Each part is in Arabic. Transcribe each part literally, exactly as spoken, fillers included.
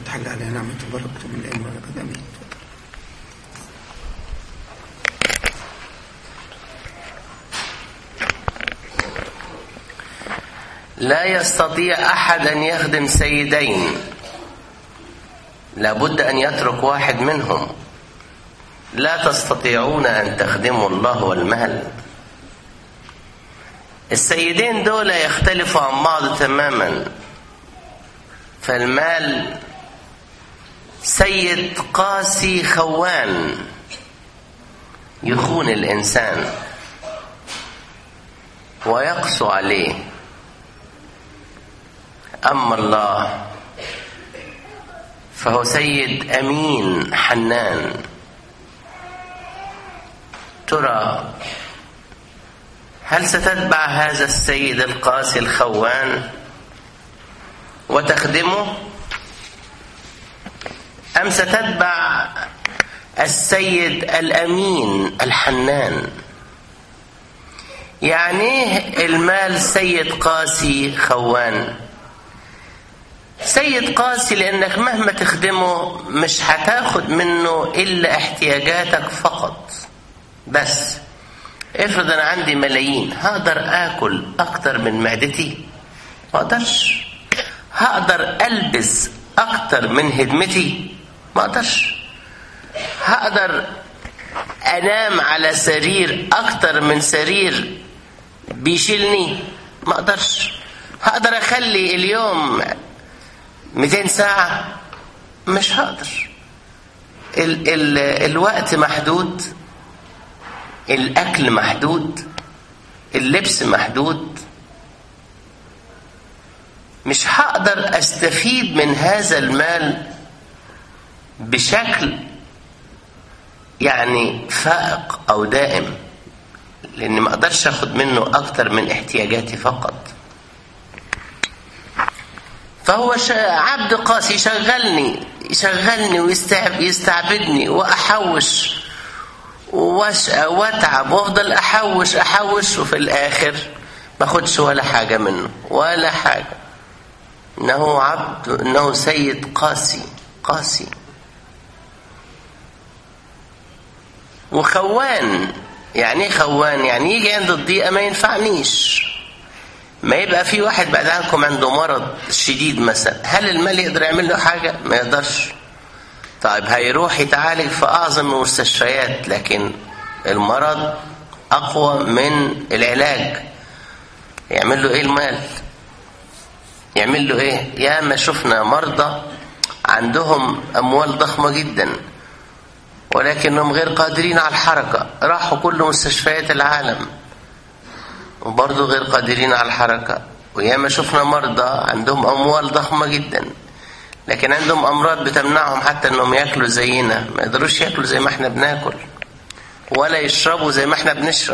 تحل علينا نعمة وبركته من الأيام والأبد آمين. لا يستطيع أحد أن يخدم سيدين، لابد أن يترك واحد منهم. لا تستطيعون أن تخدموا الله والمال. السيدين دول يختلفوا عن بعض تماما. فالمال سيد قاسي خوان يخون الإنسان ويقسو عليه. أما الله فهو سيد أمين حنان. ترى هل ستتبع هذا السيد القاسي الخوان وتخدمه، أم ستتبع السيد الأمين الحنان؟ يعني المال سيد قاسي خوان. سيد قاسي لأنك مهما تخدمه مش هتاخد منه إلا احتياجاتك فقط بس. افرض أنا عندي ملايين، هقدر آكل أكتر من معدتي؟ ما أقدرش. هقدر ألبس أكتر من هدمتي؟ ما أقدرش. هقدر أنام على سرير أكتر من سرير بيشيلني؟ ما أقدرش. هقدر أخلي اليوم مئتين ساعة؟ مش هقدر. ال ال الوقت محدود، الأكل محدود، اللبس محدود. مش هقدر أستفيد من هذا المال بشكل يعني فائق أو دائم، لأني ما أقدرش أخذ منه أكتر من احتياجاتي فقط. فهو عبد قاسي، يشغلني يشغلني ويستعبدني وأحوش واتعب وافضل احوش احوش وفي الاخر ما اخدش ولا حاجه منه ولا حاجه. انه عبد، انه سيد قاسي قاسي وخوان. يعني ايه خوان؟ يعني يجي عند الضيقه ما ينفعنيش. ما يبقى في واحد بعد عنكم عنده مرض شديد مثلا، هل المال يقدر يعمل له حاجه؟ ما يقدرش. طيب هيروح يتعالج في أعظم المستشفيات، لكن المرض أقوى من العلاج. يعمل له إيه المال؟ يعمل له إيه؟ يا ما شفنا مرضى عندهم أموال ضخمة جدا ولكنهم غير قادرين على الحركة، راحوا كل مستشفيات العالم وبرضه غير قادرين على الحركة. ويا ما شفنا مرضى عندهم أموال ضخمة جدا لكن عندهم أمراض بتمنعهم حتى أنهم يأكلوا زينا، ما يقدروش يأكلوا زي ما احنا بناكل ولا يشربوا زي ما احنا بنشرب.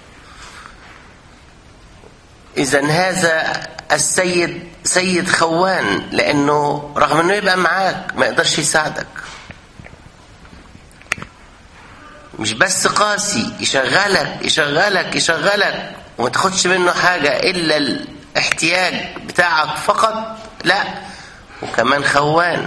إذن هذا السيد سيد خوان، لأنه رغم أنه يبقى معاك ما يقدرش يساعدك. مش بس قاسي، يشغلك يشغلك يشغلك وما تاخدش منه حاجة إلا الاحتياج بتاعك فقط، لا، وكمان خوان.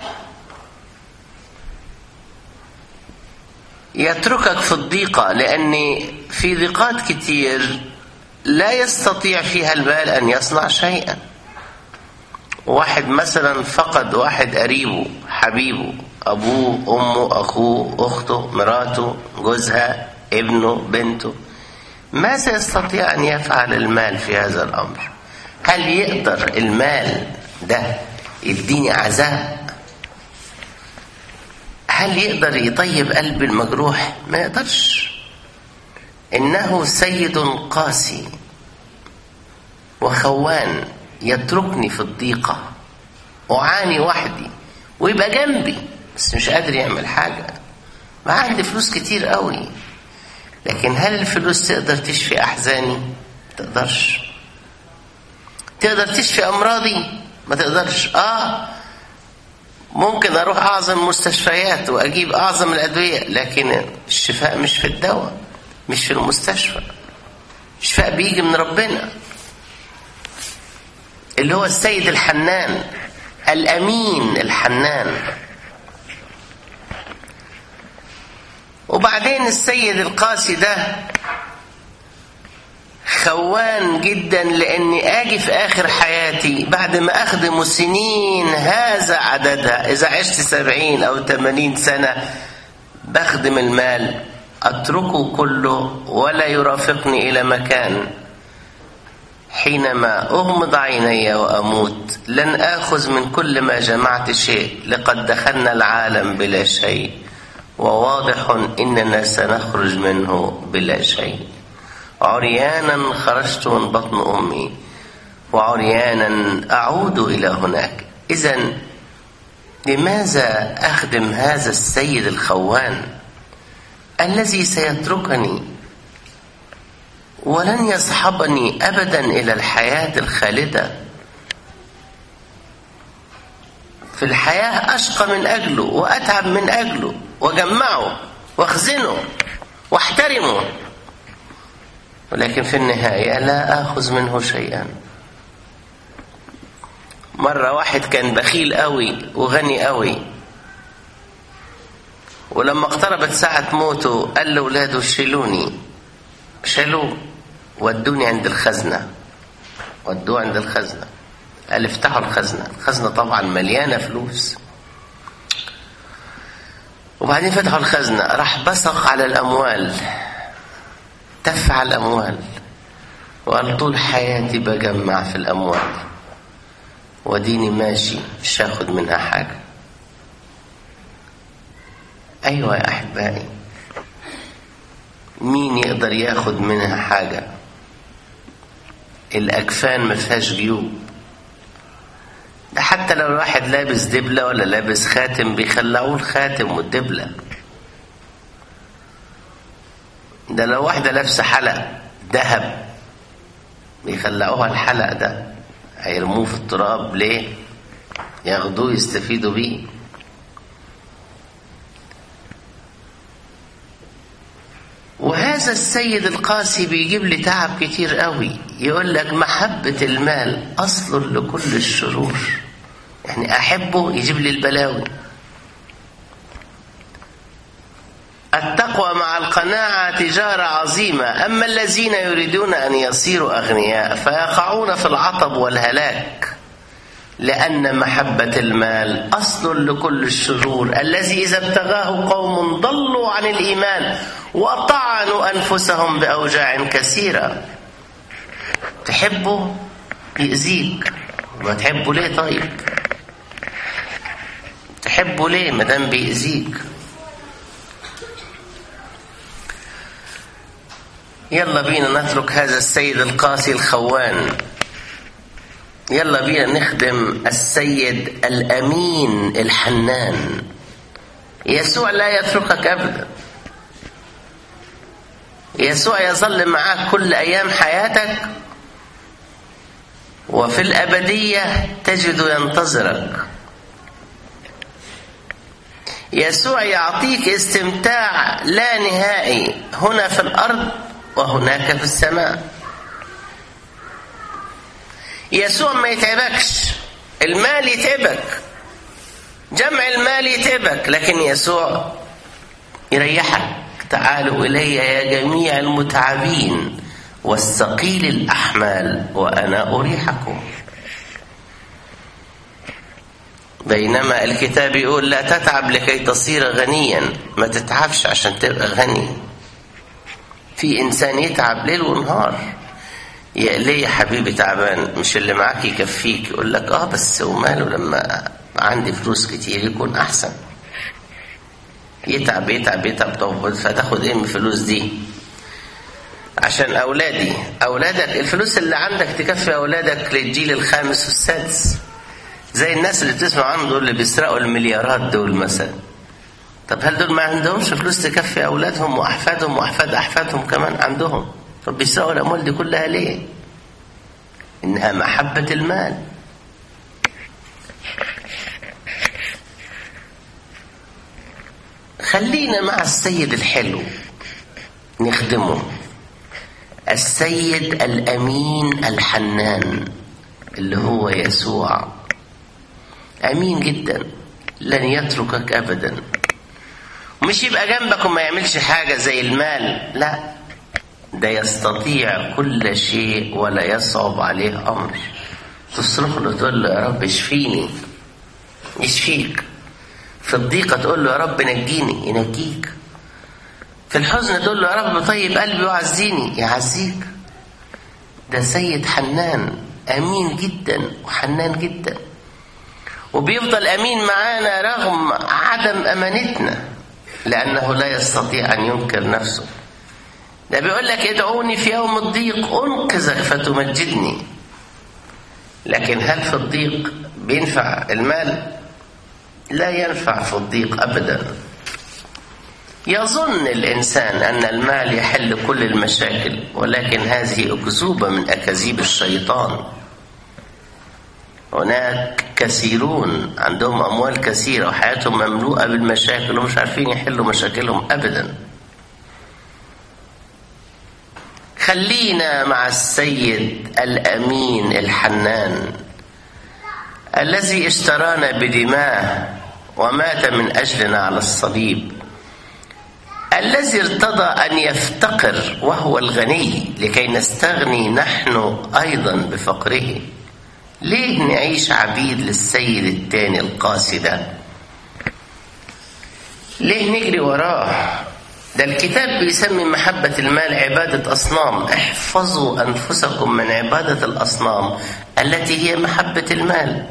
يتركك في الضيقة، لأن في ضيقات كتير لا يستطيع فيها المال أن يصنع شيئا. واحد مثلا فقد واحد قريبه حبيبه، أبوه أمه أخوه أخته مراته جوزها ابنه بنته، ماذا يستطيع أن يفعل المال في هذا الأمر؟ هل يقدر المال ده يديني عذاب؟ هل يقدر يطيب قلب المجروح؟ ما يقدرش. إنه سيد قاسي وخوان، يتركني في الضيقة أعاني وحدي ويبقى جنبي بس مش قادر يعمل حاجة. ما عندي فلوس كتير قوي، لكن هل الفلوس تقدر تشفي أحزاني؟ تقدرش. تقدر تشفي أمراضي؟ ما تقدرش. آه ممكن أروح أعظم مستشفيات وأجيب أعظم الأدوية، لكن الشفاء مش في الدواء، مش في المستشفى. الشفاء بيجي من ربنا اللي هو السيد الحنان. الأمين الحنان. وبعدين السيد القاسي ده خوان جدا، لأني أجي في آخر حياتي بعد ما أخدم سنين هذا عددها، إذا عشت سبعين أو ثمانين سنة بخدم المال، أتركه كله ولا يرافقني إلى مكان. حينما أغمض عيني وأموت لن آخذ من كل ما جمعت شيء، لقد دخلنا العالم بلا شيء، وواضح إننا سنخرج منه بلا شيء. عريانا خرجت من بطن أمي، وعريانا أعود إلى هناك. إذن لماذا أخدم هذا السيد الخوان الذي سيتركني ولن يصحبني أبدا إلى الحياة الخالدة؟ في الحياة أشقى من أجله وأتعب من أجله وأجمعه وأخزنه واحترمه، ولكن في النهاية لا آخذ منه شيئا. مرة واحد كان بخيل قوي وغني قوي، ولما اقتربت ساعة موته قال لأولاده شيلوني، شالوه ودوني عند الخزنة، ودوه عند الخزنة. قال افتحوا الخزنة، الخزنة طبعا مليانة فلوس. وبعدين فتحوا الخزنة، راح بصق على الأموال، تف على الأموال، وقال طول حياتي بجمع في الأموال وديني ماشي مش هاخد منها حاجة. أيوة يا أحبائي، مين يقدر ياخد منها حاجة؟ الأكفان ما فيهاش جيوب، ده حتى لو الواحد لابس دبلة ولا لابس خاتم بيخلعوه الخاتم والدبلة. ده لو واحدة لابسة حلق ذهب بيخلعوها الحلق ده، هيرموه في التراب ليه؟ ياخدوه يستفيدوا بيه. وهذا السيد القاسي بيجيب لي تعب كتير قوي. يقول لك محبة المال أصل لكل الشرور، يعني أحبه يجيب لي البلاوي. التقوى مع القناعة تجارة عظيمة، أما الذين يريدون أن يصيروا أغنياء فيقعون في العطب والهلاك، لأن محبة المال أصل لكل الشرور، الذي إذا ابتغاه قوم ضلوا عن الإيمان وطعنوا أنفسهم بأوجاع كثيرة. تحبه يأذيك، ما تحبه ليه؟ طيب تحبه ليه مدام بيأذيك؟ يلا بينا نترك هذا السيد القاسي الخوان، يلا بينا نخدم السيد الأمين الحنان. يسوع لا يتركك أبدا، يسوع يظل معك كل أيام حياتك، وفي الأبدية تجد ينتظرك. يسوع يعطيك استمتاع لا نهائي هنا في الأرض وهناك في السماء. يسوع ما يتعبكش، المال يتعبك، جمع المال يتعبك، لكن يسوع يريحك. تعالوا إلي يا جميع المتعبين والثقيل الأحمال وأنا أريحكم. بينما الكتاب يقول لا تتعب لكي تصير غنيا، ما تتعبش عشان تبقى غني. في إنسان يتعب ليل ونهار، يا ليه يا حبيبي تعبان؟ مش اللي معاك يكفيك؟ يقول لك اه بس وماله لما عندي فلوس كتير يكون احسن. يتعب يتعب يتعب، طب فتاخد ايه من الفلوس دي؟ عشان اولادي، اولادك الفلوس اللي عندك تكفي اولادك للجيل الخامس والسادس، زي الناس اللي بتسمع عنهم دول اللي بيسرقوا المليارات دول مثلا. طب هل دول ما عندهمش فلوس تكفي اولادهم واحفادهم واحفاد احفادهم كمان؟ عندهم. طب بيسرقوا الأموال دي كلها ليه؟ إنها محبة المال. خلينا مع السيد الحلو نخدمه، السيد الأمين الحنان اللي هو يسوع، أمين جدا، لن يتركك أبدا. ومش يبقى جنبك وما يعملش حاجة زي المال، لا، ده يستطيع كل شيء ولا يصعب عليه أمر. تصرخ له تقول له يا رب اشفيني، يشفيك. في الضيقة تقول له يا رب نجيني، ينجيك. في الحزن تقول له يا رب طيب قلبي وعزيني، يعزيك. ده سيد حنان، أمين جدا وحنان جدا، وبيفضل أمين معانا رغم عدم أمانتنا، لأنه لا يستطيع أن ينكر نفسه. ده بيقول لك ادعوني في يوم الضيق أنقذك فتمجدني. لكن هل في الضيق بينفع المال؟ لا ينفع في الضيق أبدا. يظن الإنسان أن المال يحل كل المشاكل، ولكن هذه أكذوبة من أكاذيب الشيطان. هناك كثيرون عندهم أموال كثيرة وحياتهم مملوءة بالمشاكل ومش عارفين يحلوا مشاكلهم أبدا. خلينا مع السيد الأمين الحنان الذي اشترانا بدماءه ومات من أجلنا على الصليب، الذي ارتضى أن يفتقر وهو الغني لكي نستغني نحن أيضا بفقره. ليه نعيش عبيد للسيد التاني القاسي ده؟ ليه نجري وراه؟ ده الكتاب بيسمي محبة المال عبادة أصنام. احفظوا أنفسكم من عبادة الأصنام التي هي محبة المال.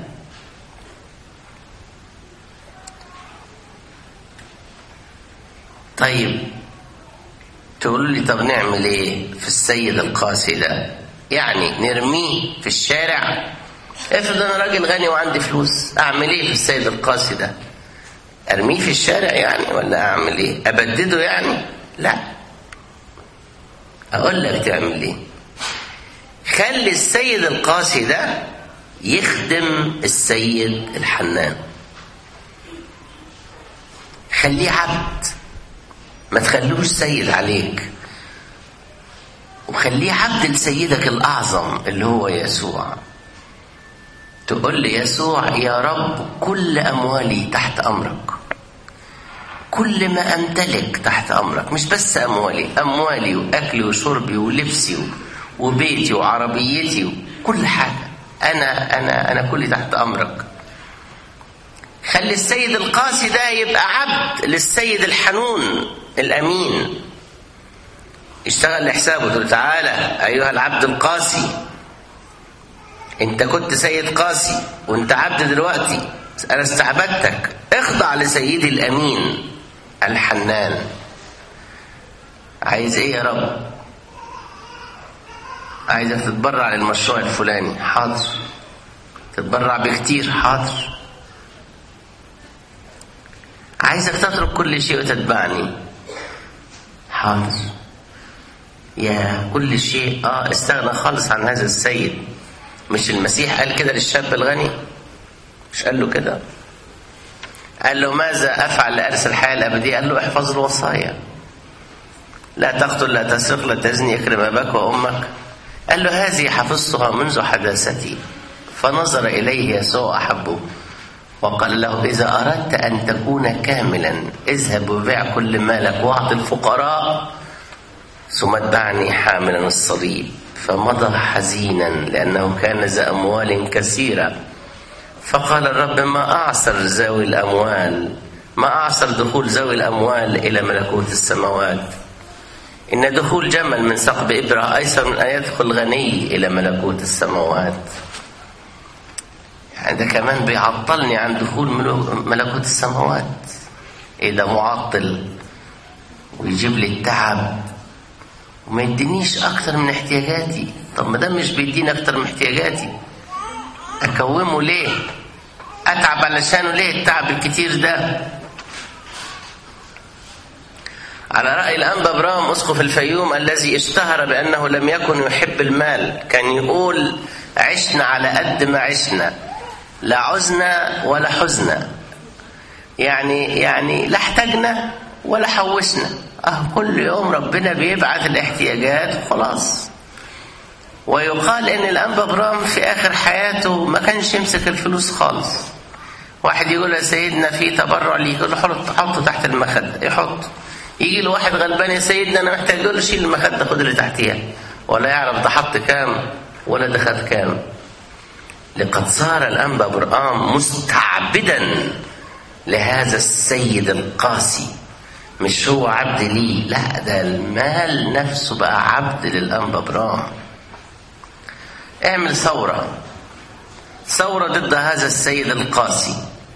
طيب تقولوا لي طب نعمل ايه في السيد القاسي ده؟ يعني نرميه في الشارع؟ افرض انا راجل غني وعندي فلوس، اعمل ايه في السيد القاسي ده؟ ارميه في الشارع يعني ولا اعمل ايه؟ ابدده يعني؟ لا، اقول لك تعمل ايه. خلي السيد القاسي ده يخدم السيد الحنان. خليه عبد، ما تخلوش سيد عليك، وخليه عبد لسيدك الأعظم اللي هو يسوع. تقول لي يسوع يا رب كل أموالي تحت أمرك، كل ما أمتلك تحت أمرك. مش بس أموالي، أموالي وأكلي وشربي ولبسي وبيتي وعربيتي وكل حاجة، أنا أنا أنا كلي تحت أمرك. خلي السيد القاسي ده يبقى عبد للسيد الحنون الأمين. اشتغل لحسابه، تقول تعالى أيها العبد القاسي، انت كنت سيد قاسي وانت عبد دلوقتي، انا استعبدتك، اخضع لسيدي الأمين الحنان. عايز ايه يا رب؟ عايزك تتبرع للمشروع الفلاني، حاضر. تتبرع بكتير، حاضر. عايزك تترك كل شيء وتتبعني، حاضر. يا كل شيء اه استغنى خالص عن هذا السيد. مش المسيح قال كده للشاب الغني؟ مش قال له كده؟ قال له ماذا أفعل لأرث الحياة الأبدية؟ قال له احفظ الوصايا، لا تقتل، لا تسرق، لا تزني، اكرم أباك وأمك. قال له هذه حفظتها منذ حداثتي. فنظر إليه يسوع أحبه وقال له إذا أردت أن تكون كاملا اذهب وبيع كل مالك واعط الفقراء ثم اتبعني حاملا الصليب. فمضى حزينا لأنه كان ذا أموال كثيرة. فقال الرب ما أعسر ذوي الأموال، ما أعسر دخول ذوي الأموال إلى ملكوت السماوات. إن دخول جمل من ثقب إبرة أيسر من أن يدخل غني إلى ملكوت السماوات. يعني ده كمان بيعطلني عن دخول ملكوت السماوات. إيه ده معطل ويجيب لي التعب وما يدينيش أكتر من احتياجاتي. طب ما ده مش بيديني أكتر من احتياجاتي، أكومه ليه؟ أتعب علشانه ليه التعب الكتير ده؟ على رأي الأنبا برام أسقف الفيوم الذي اشتهر بأنه لم يكن يحب المال، كان يقول عشنا على قد ما عشنا، لا عزنا ولا حزنا. يعني يعني لا احتاجنا ولا حوشنا، اه كل يوم ربنا بيبعث الاحتياجات وخلاص. ويقال ان الأنبا برام في آخر حياته ما كانش يمسك الفلوس خالص، واحد يقول يا سيدنا في تبرع ليك، يقول له حط حطه تحت المخدة، يحط. يجي له واحد غلبان يا سيدنا انا محتاج، يقول له شيل المخدة خد اللي تحتيها، ولا يعرف ده حط كام ولا ده خد كام. لقد صار الأنبا برقام مستعبدا لهذا السيد القاسي، مش هو عبد ليه، لا ده المال نفسه بقى عبد للأنبا برقام. اعمل ثورة ثورة ضد هذا السيد القاسي،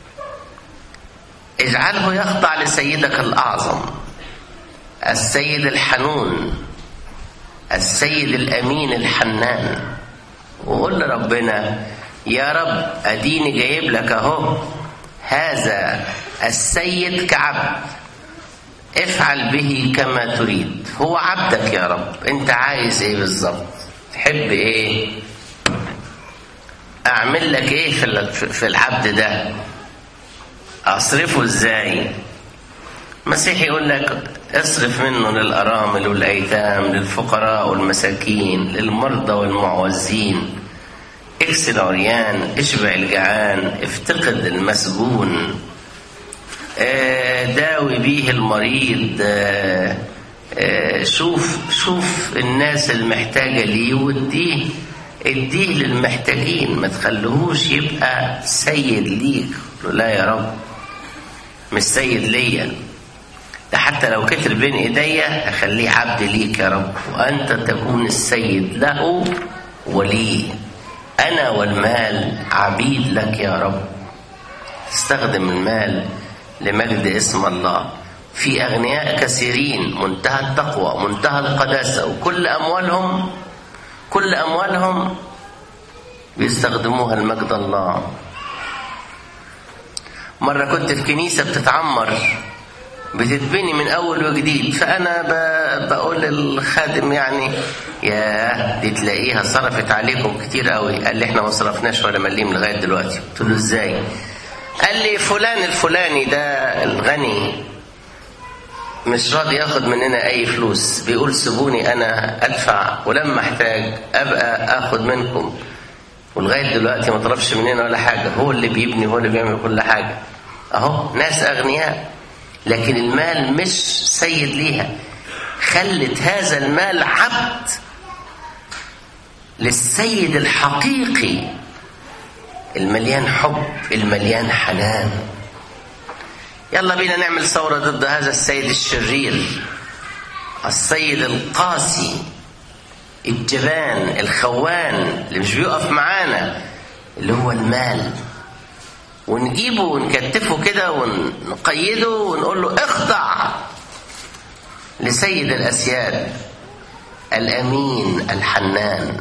اجعله يخضع لسيدك الأعظم، السيد الحنون، السيد الأمين الحنان، وقول لربنا يا رب أديني جايب لك أهو هذا السيد كعبد، افعل به كما تريد. هو عبدك يا رب، انت عايز ايه بالظبط؟ تحب ايه؟ اعمل لك ايه في العبد ده؟ اصرفه ازاي؟ مسيح يقول لك اصرف منه للأرامل والأيتام، للفقراء والمساكين، للمرضى والمعوزين، اكس العريان، اشبع الجعان، افتقد المسجون، داوي بيه المريض، شوف شوف الناس المحتاجة ليه واديه اديه للمحتاجين، ما تخلوهوش يبقى سيد ليك. لا يا رب مش سيد ليا، ده حتى لو كتر بين ايديا اخليه عبد ليك يا رب، وانت تكون السيد له وليه. انا والمال عبيد لك يا رب. استخدم المال لمجد اسم الله. في اغنياء كثيرين منتهى التقوى منتهى القداسة، وكل اموالهم كل اموالهم بيستخدموها لمجد الله. مرة كنت في كنيسة بتتعمر بتتبني من اول وجديد، فانا بقول للخادم يعني يا دي تلاقيها صرفت عليكم كتير قوي. قال لي احنا ما صرفناش ولا مليم لغايه دلوقتي. قلت له ازاي؟ قال لي فلان الفلاني ده الغني مش راضي ياخد مننا اي فلوس، بيقول سيبوني انا ادفع ولما احتاج ابقى اخد منكم، ولغايه دلوقتي ما طلبش مننا ولا حاجه. هو اللي بيبني هو اللي بيعمل كل حاجه. اهو ناس اغنياء، لكن المال مش سيد ليها. خلت هذا المال عبد للسيد الحقيقي المليان حب المليان حنان. يلا بينا نعمل ثورة ضد هذا السيد الشرير، السيد القاسي الجبان الخوان اللي مش بيقف معانا، اللي هو المال. ونجيبه ونكتفه كده ونقيده ونقول له اخضع لسيد الأسياد الأمين الحنان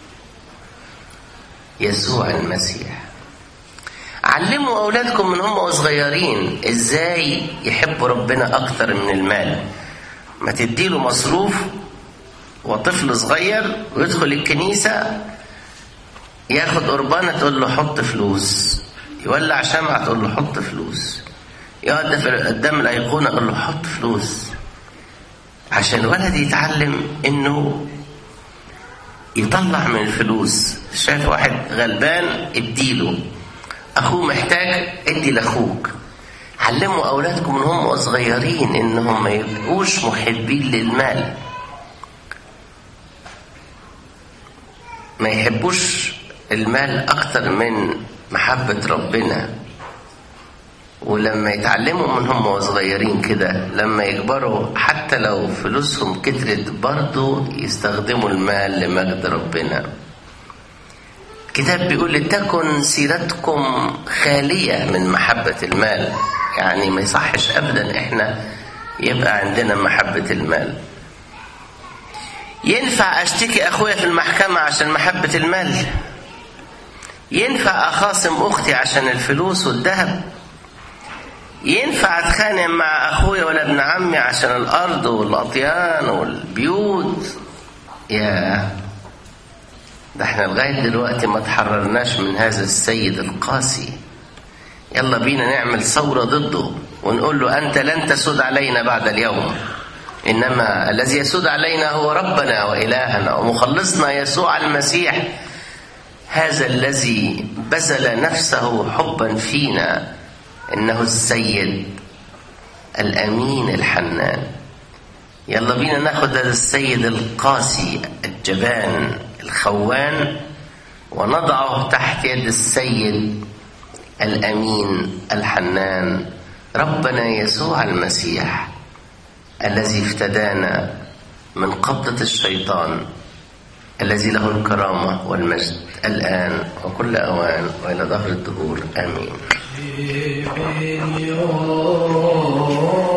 يسوع المسيح. علموا أولادكم من هم صغيرين إزاي يحبوا ربنا أكتر من المال. ما تديله مصروف وطفل صغير ويدخل الكنيسة ياخد قربانة تقول له حط فلوس، يولع شمعة تقول له حط فلوس، يقعد قدام الأيقونة تقول له حط فلوس، عشان الولد يتعلم إنه يطلع من الفلوس. شايف واحد غلبان اديله، أخوه محتاج ادي لأخوك. علموا أولادكم من هم صغيرين إنهم ما يبقوش محبين للمال، ما يحبوش المال أكتر من محبة ربنا. ولما يتعلموا من هم صغيرين كده، لما يكبروا حتى لو فلوسهم كترت برضو يستخدموا المال لمجد ربنا. الكتاب بيقول لتكن سيرتكم خالية من محبة المال. يعني ما يصحش أبدا إحنا يبقى عندنا محبة المال. ينفع أشتكي أخويا في المحكمة عشان محبة المال؟ ينفع أخاصم أختي عشان الفلوس والذهب؟ ينفع أتخانق مع أخويا ولا ابن عمي عشان الأرض والأطيان والبيوت؟ يا ده احنا لغاية دلوقتي ما تحررناش من هذا السيد القاسي. يلا بينا نعمل ثورة ضده ونقول له أنت لن تسود علينا بعد اليوم، إنما الذي يسود علينا هو ربنا وإلهنا ومخلصنا يسوع المسيح، هذا الذي بذل نفسه حبا فينا إنه السيد الأمين الحنان. يلا بينا ناخد هذا السيد القاسي الجبان الخوان ونضعه تحت يد السيد الأمين الحنان ربنا يسوع المسيح الذي افتدانا من قبضة الشيطان، الذي له الكرامة والمجد الآن وكل أوان وإلى ظهر الدهور آمين.